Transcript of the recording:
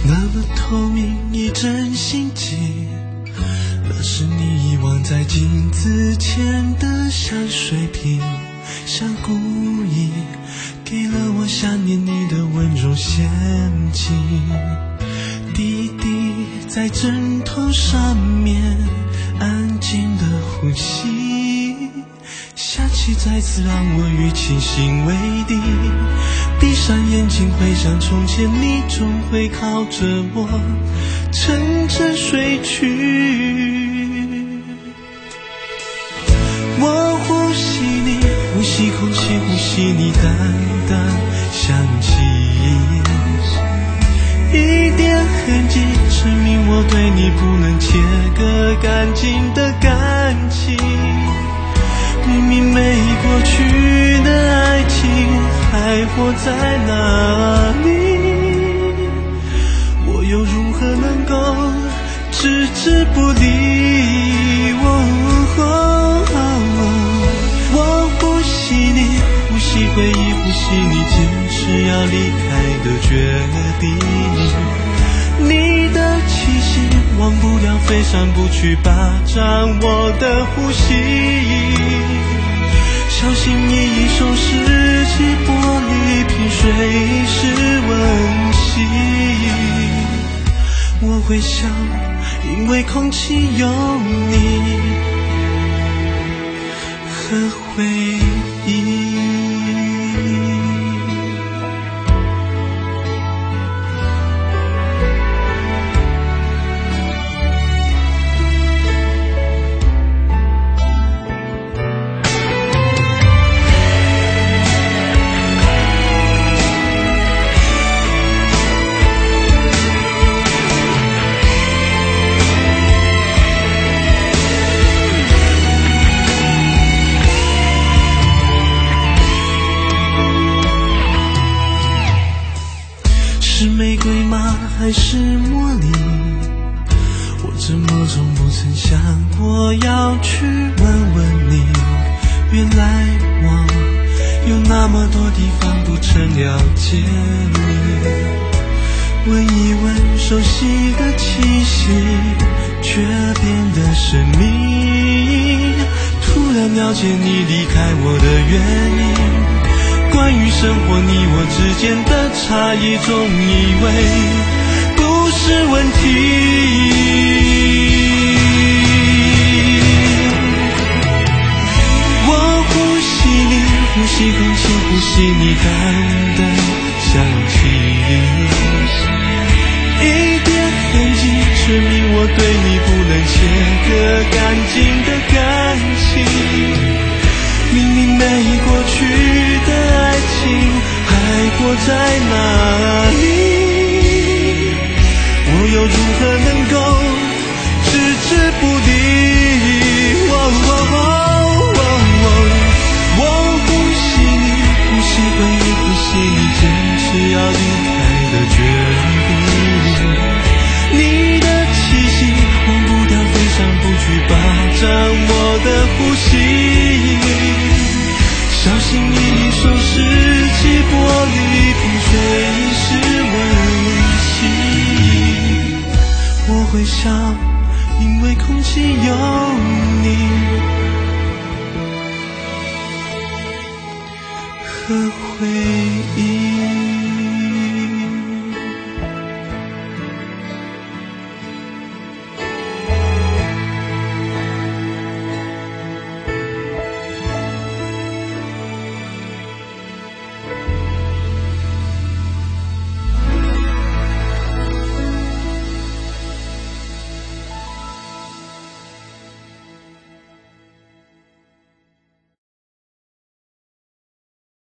那么透明，一针心机，那是你遗忘在镜子前的香水瓶，像故意给了我想念你的温柔陷阱。滴滴在枕头上面安静的呼吸，下起再次让我与清醒为敌。闭上眼睛回想从前，你总会靠着我沉沉睡去。我呼吸你，呼吸空气，呼吸你淡淡香气，一点痕迹证明我对你不能切割干净的感情。明明没过去的爱情还活在哪里，我又如何能够置之不理？我呼吸你，呼吸回忆，呼吸你坚持要离开的决定。你的气息忘不了，飞上不去霸占我的呼吸。小心翼翼收拾起玻璃瓶，水是温习。我会笑，因为空气有你和回忆。是玫瑰吗？还是茉莉？我怎么从不曾想过要去问问你。原来我有那么多地方不曾了解你。闻一闻熟悉的气息，却变得神秘。突然了解你离开我的原因。关于生活，你我之间的差异，总以为不是问题。我呼吸你，呼吸空气，呼吸你淡淡香气，一点痕迹证明我对你不能切割干净的感情。明明没过去的爱情还活在哪里，我又如何能够置之不理？我呼吸你，呼吸回忆，呼吸你坚持要离开的决定。你的气息忘不掉，飞上不去霸占我的呼吸。小心翼翼收拾起玻璃瓶，水是温习。我会笑，因为空气有你和回忆。